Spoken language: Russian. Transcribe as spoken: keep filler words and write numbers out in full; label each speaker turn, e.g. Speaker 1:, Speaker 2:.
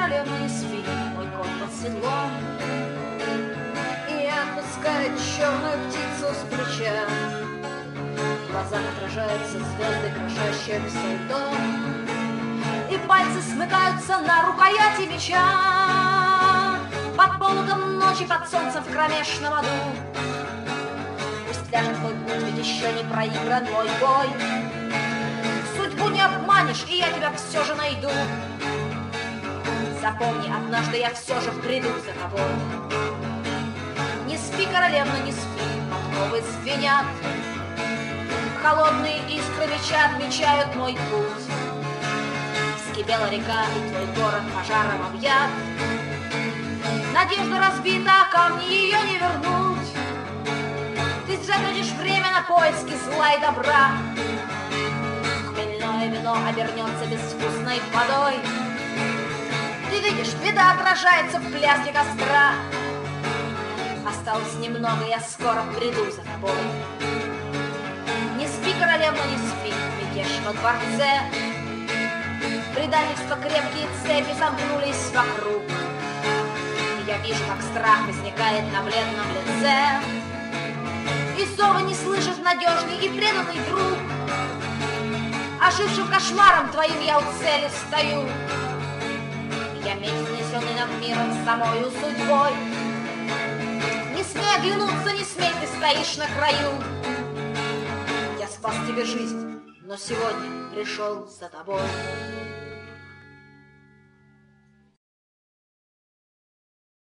Speaker 1: королевна, не спи, мой кот под седлом. И отпускает черную птицу с плеча. В глазах отражаются звезды, крошащие все льдом. И пальцы смыкаются на рукояти меча. Под полуком ночи, под солнцем в кромешном аду. Пусть ляжет твой путь, ведь еще не проигран мой бой. Судьбу не обманешь, и я тебя все же найду. Запомни, однажды я все же приду за тобой. Не спи, королевна, не спи, подковы звенят. Холодные искры меча отмечают мой путь. Вскипела река, и твой город пожаром объят. Надежда разбита, а камни ее не вернуть. Ты затратишь время на поиски зла и добра. Хмельное вино обернется безвкусной водой. Ты видишь, беда отражается в пляске костра. Осталось немного, я скоро приду за тобой. Не спи, королевна, не спи, мятеж во дворце. Предательства крепкие цепи замкнулись вокруг. Я вижу, как страх возникает на бледном лице. И снова не слышит надежный и преданный друг. Ожившим кошмаром твоим я у цели стою. Я меч, снесенный над миром самою судьбой. Не смей оглянуться, не смей, ты стоишь на краю. Я спас тебе жизнь, но сегодня пришел за тобой.